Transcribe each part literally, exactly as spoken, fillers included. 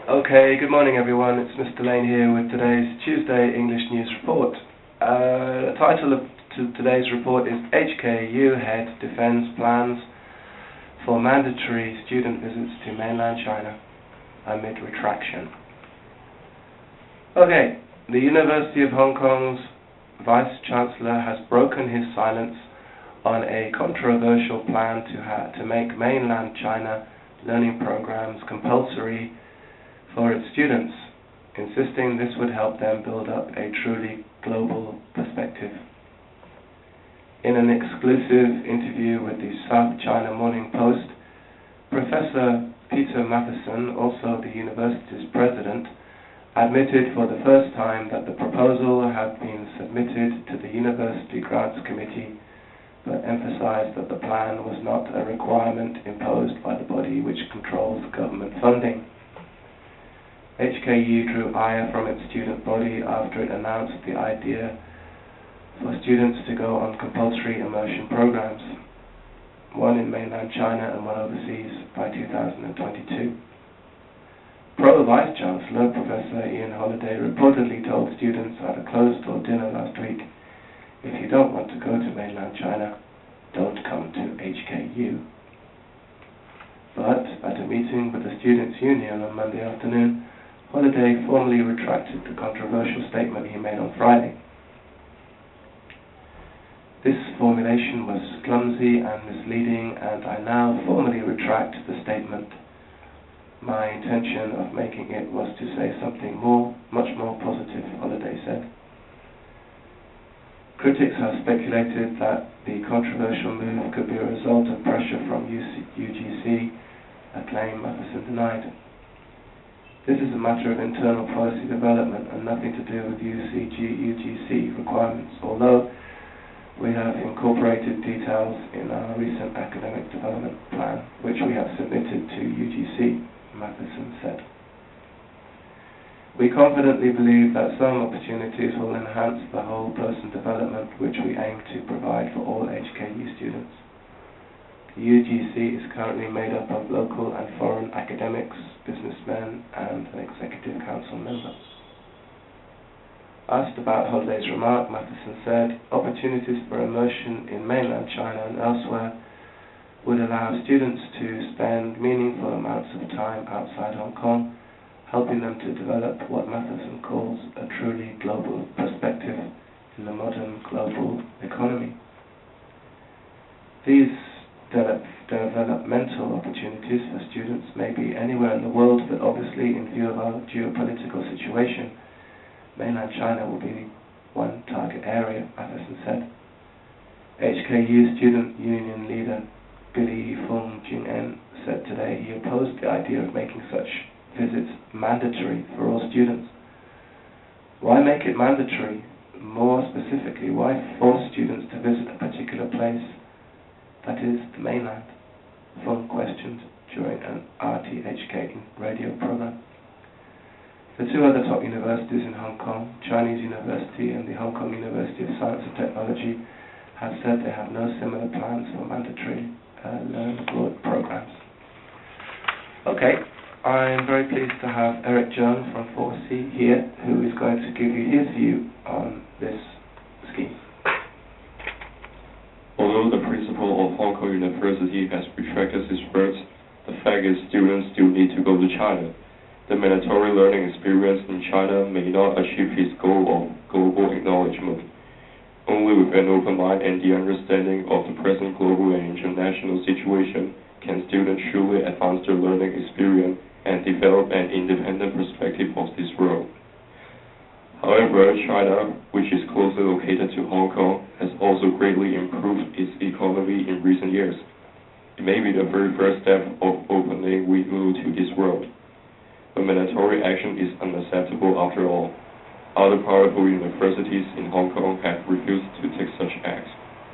Okay, good morning everyone. It's Mister Lane here with today's Tuesday English News Report. Uh, the title of to today's report is H K U Head Defends Plans for Mandatory Student Visits to Mainland China Amid Retraction. Okay, the University of Hong Kong's Vice Chancellor has broken his silence on a controversial plan to, ha to make Mainland China learning programs compulsory for its students, insisting this would help them build up a truly global perspective. In an exclusive interview with the South China Morning Post, Professor Peter Matheson, also the university's president, admitted for the first time that the proposal had been submitted to the University Grants Committee, but emphasized that the plan was not a requirement imposed by the body which controls government funding. H K U drew ire from its student body after it announced the idea for students to go on compulsory immersion programs, one in mainland China and one overseas, by two thousand twenty-two. Pro Vice Chancellor Professor Ian Holliday reportedly told students at a closed-door dinner last week, "If you don't want to go to mainland China, don't come to H K U." But at a meeting with the Students' Union on Monday afternoon, Holliday formally retracted the controversial statement he made on Friday. "This formulation was clumsy and misleading, and I now formally retract the statement. My intention of making it was to say something more, much more positive," Holliday said. Critics have speculated that the controversial move could be a result of pressure from U G C, a claim Matheson denied. "This is a matter of internal policy development and nothing to do with U G C requirements, although we have incorporated details in our recent academic development plan, which we have submitted to U G C, Matheson said. "We confidently believe that some opportunities will enhance the whole person development which we aim to provide for all H K U students. The U G C is currently made up of local and foreign academics, businessmen, and an executive council member." Asked about Holliday's remark, Matheson said, "Opportunities for immersion in mainland China and elsewhere would allow students to spend meaningful amounts of time outside Hong Kong, helping them to develop what Matheson calls a truly global perspective in the modern global economy. These de developmental opportunities for students may be anywhere in the world, but obviously in view of our geopolitical situation, mainland China will be one target area," Matheson said. H K U Student Union leader Billy Fung Jing-en said today he opposed the idea of making such visits mandatory for all students. "Why make it mandatory? More specifically, why force students to visit a particular place, that is, the mainland?" Fung questioned during an R T H K radio program. The two other top universities in Hong Kong, Chinese University and the Hong Kong University of Science and Technology, have said they have no similar plans for mandatory uh, learn abroad programs. Okay, I'm very pleased to have Eric Jones from four C here, who is going to give you his view on this scheme. Although the principal of Hong Kong University has retracted his words, the fact is students still need to go to China. The mandatory learning experience in China may not achieve its goal of global acknowledgement. Only with an open mind and the understanding of the present global and international situation can students truly advance their learning experience and develop an independent perspective of this world. However, China, which is closely located to Hong Kong, has also greatly improved its economy in recent years. It may be the very first step of opening window to this world. But mandatory action is unacceptable after all. Other powerful universities in Hong Kong have refused to take such acts.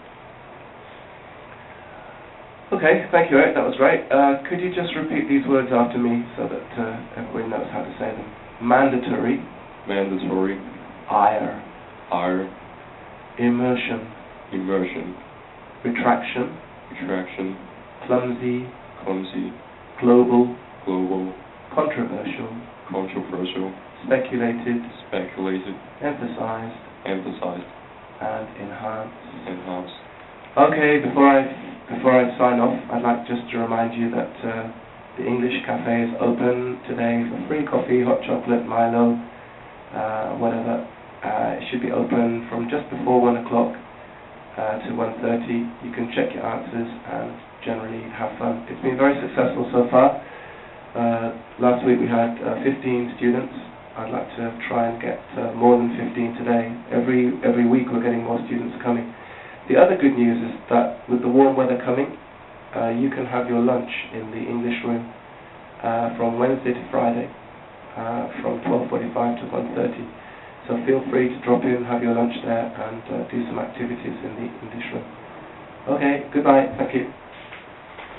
Okay, thank you, Eric. That was great. Uh, could you just repeat these words after me so that uh, everybody knows how to say them? Mandatory. Mandatory. Ire. Ire. Immersion. Immersion. Retraction. Retraction. Clumsy. Clumsy. Global. Global. controversial, controversial, speculated, speculated, emphasized, emphasized, and enhanced. enhanced. Okay, before I before I sign off, I'd like just to remind you that uh, the English Cafe is open today for free coffee, hot chocolate, Milo, uh, whatever. Uh, it should be open from just before one o'clock uh, to one thirty. You can check your answers and generally have fun. It's been very successful so far. Uh, last week we had uh, fifteen students. I'd like to try and get uh, more than fifteen today. Every every week we're getting more students coming. The other good news is that with the warm weather coming, uh, you can have your lunch in the English room uh, from Wednesday to Friday, uh, from twelve forty-five to one thirty. So feel free to drop in, have your lunch there, and uh, do some activities in the English room. Okay, goodbye. Thank you.